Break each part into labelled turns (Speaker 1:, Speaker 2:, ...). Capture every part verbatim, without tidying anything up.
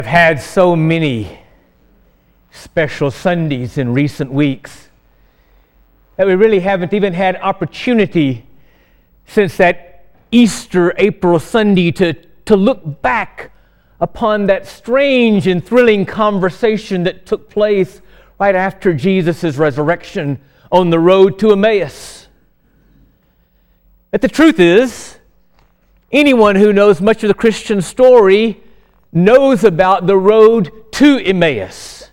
Speaker 1: I've had so many special Sundays in recent weeks that we really haven't even had opportunity since that Easter April Sunday to, to look back upon that strange and thrilling conversation that took place right after Jesus' resurrection on the road to Emmaus. But the truth is, anyone who knows much of the Christian story knows about the road to Emmaus.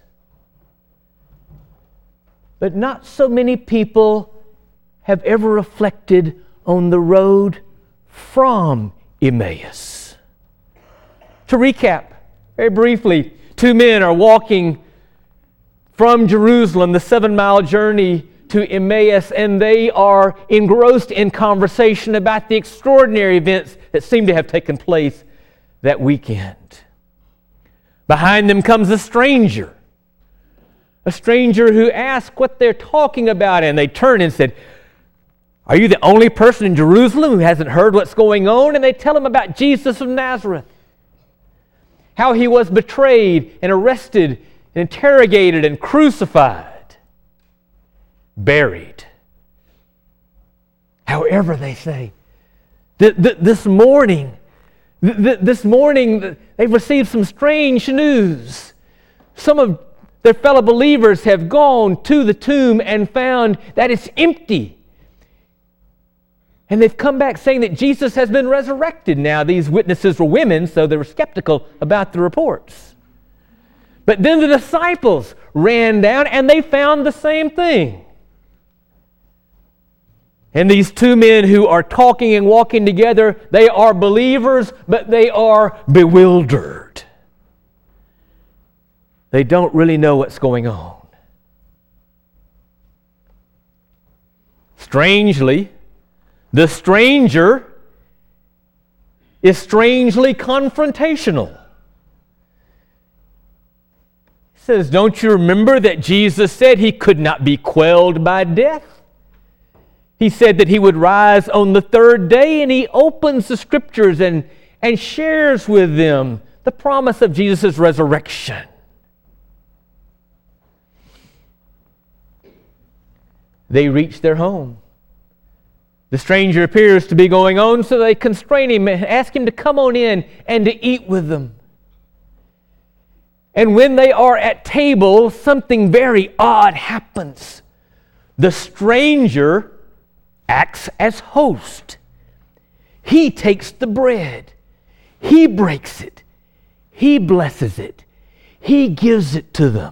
Speaker 1: But not so many people have ever reflected on the road from Emmaus. To recap, very briefly, two men are walking from Jerusalem, the seven-mile journey to Emmaus, and they are engrossed in conversation about the extraordinary events that seem to have taken place that weekend. Behind them comes a stranger, a stranger who asks what they're talking about, and they turn and said, "Are you the only person in Jerusalem who hasn't heard what's going on?" And they tell him about Jesus of Nazareth, how he was betrayed and arrested and interrogated and crucified, buried. However, they say, th- th- this morning, th- th- this morning they've received some strange news. Some of their fellow believers have gone to the tomb and found that it's empty. And they've come back saying that Jesus has been resurrected. Now, these witnesses were women, so they were skeptical about the reports. But then the disciples ran down and they found the same thing. And these two men who are talking and walking together, they are believers, but they are bewildered. They don't really know what's going on. Strangely, the stranger is strangely confrontational. He says, "Don't you remember that Jesus said he could not be quelled by death? He said that he would rise on the third day," and he opens the scriptures and, and shares with them the promise of Jesus' resurrection. They reach their home. The stranger appears to be going on, so they constrain him and ask him to come on in and to eat with them. And when they are at table, something very odd happens. The stranger acts as host. He takes the bread. He breaks it. He blesses it. He gives it to them.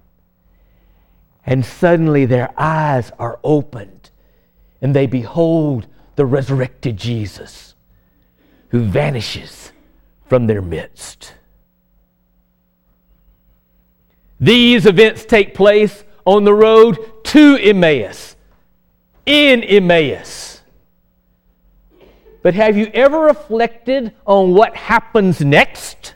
Speaker 1: And suddenly their eyes are opened, and they behold the resurrected Jesus, who vanishes from their midst. These events take place on the road to Emmaus, in Emmaus. But have you ever reflected on what happens next?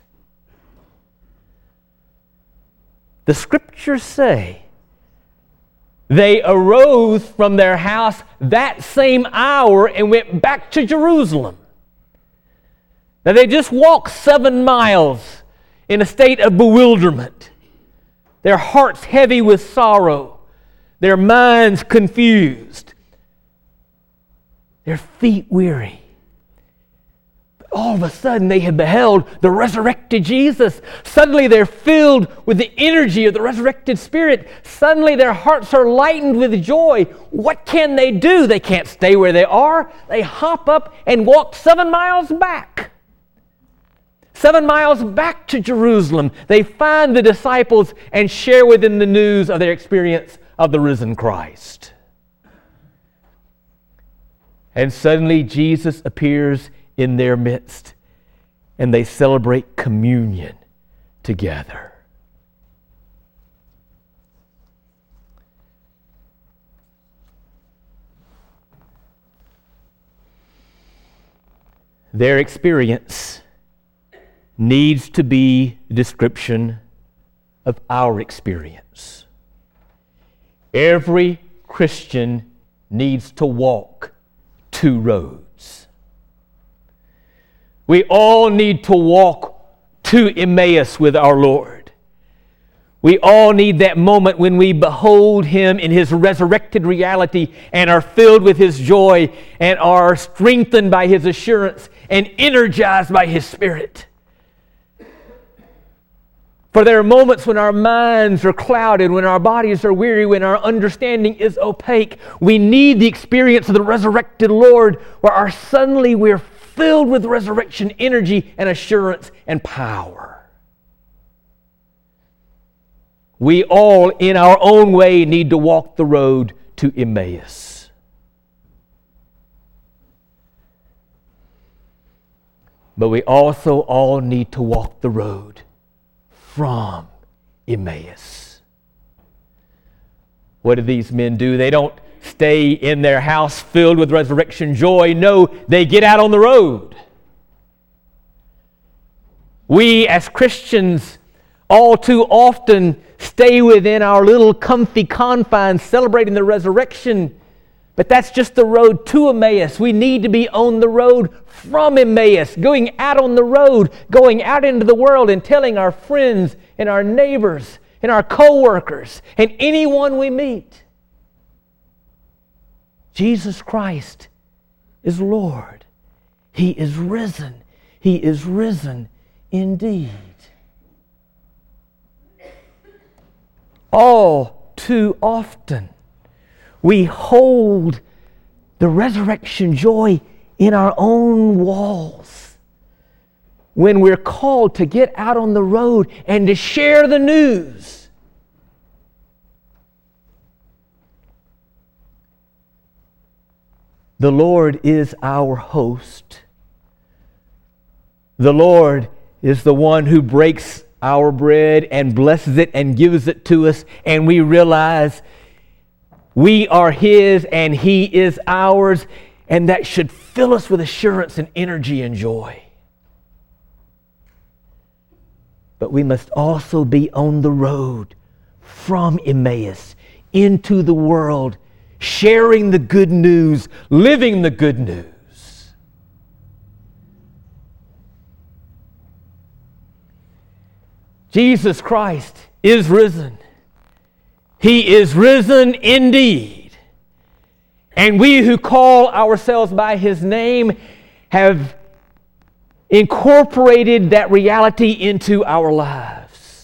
Speaker 1: The scriptures say, they arose from their house that same hour and went back to Jerusalem. Now they just walked seven miles in a state of bewilderment, their hearts heavy with sorrow, their minds confused, their feet weary. All of a sudden they have beheld the resurrected Jesus. Suddenly they're filled with the energy of the resurrected Spirit. Suddenly their hearts are lightened with joy. What can they do? They can't stay where they are. They hop up and walk seven miles back. Seven miles back to Jerusalem. They find the disciples and share with them the news of their experience of the risen Christ. And suddenly Jesus appears in their midst, and they celebrate communion together. Their experience needs to be a description of our experience. Every Christian needs to walk two roads. We all need to walk to Emmaus with our Lord. We all need that moment when we behold Him in His resurrected reality and are filled with His joy and are strengthened by His assurance and energized by His Spirit. For there are moments when our minds are clouded, when our bodies are weary, when our understanding is opaque. We need the experience of the resurrected Lord, where our suddenly we're filled with resurrection energy and assurance and power. We all, in our own way, need to walk the road to Emmaus. But we also all need to walk the road from Emmaus. What do these men do? They don't stay in their house filled with resurrection joy. No, they get out on the road. We as Christians all too often stay within our little comfy confines celebrating the resurrection, but that's just the road to Emmaus. We need to be on the road from Emmaus, going out on the road, going out into the world and telling our friends and our neighbors and our co-workers and anyone we meet, Jesus Christ is Lord. He is risen. He is risen indeed. All too often, we hold the resurrection joy in our own walls when we're called to get out on the road and to share the news. The Lord is our host. The Lord is the one who breaks our bread and blesses it and gives it to us, and we realize we are His and He is ours, and that should fill us with assurance and energy and joy. But we must also be on the road from Emmaus into the world, sharing the good news, living the good news. Jesus Christ is risen. He is risen indeed. And we who call ourselves by His name have incorporated that reality into our lives.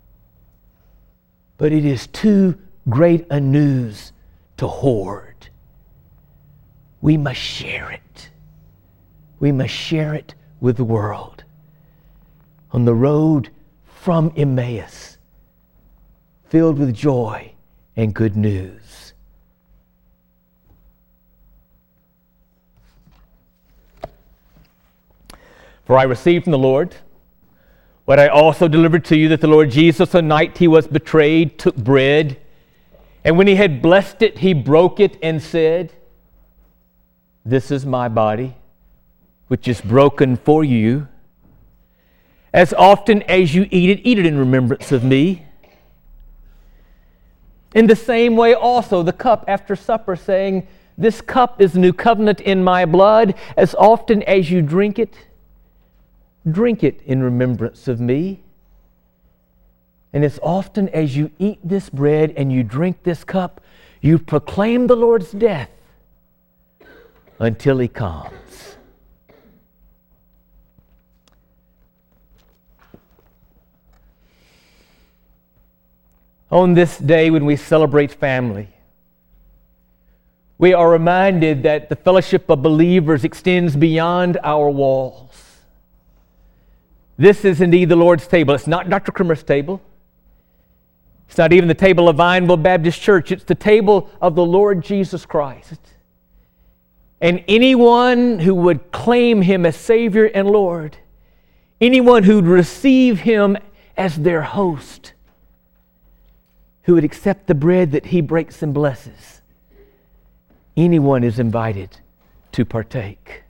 Speaker 1: But it is too great a news to hoard. We must share it. We must share it with the world. On the road from Emmaus, filled with joy and good news. For I received from the Lord what I also delivered to you, that the Lord Jesus, the night He was betrayed, took bread, and when He had blessed it, He broke it and said, "This is my body, which is broken for you. As often as you eat it, eat it in remembrance of me." In the same way also the cup after supper, saying, "This cup is the new covenant in my blood. As often as you drink it, drink it in remembrance of me. And as often as you eat this bread and you drink this cup, you proclaim the Lord's death until He comes." On this day when we celebrate family, we are reminded that the fellowship of believers extends beyond our walls. This is indeed the Lord's table. It's not Doctor Krimmer's table. It's not even the table of Vineville Baptist Church. It's the table of the Lord Jesus Christ. And anyone who would claim Him as Savior and Lord, anyone who would receive Him as their host, who would accept the bread that He breaks and blesses, anyone is invited to partake.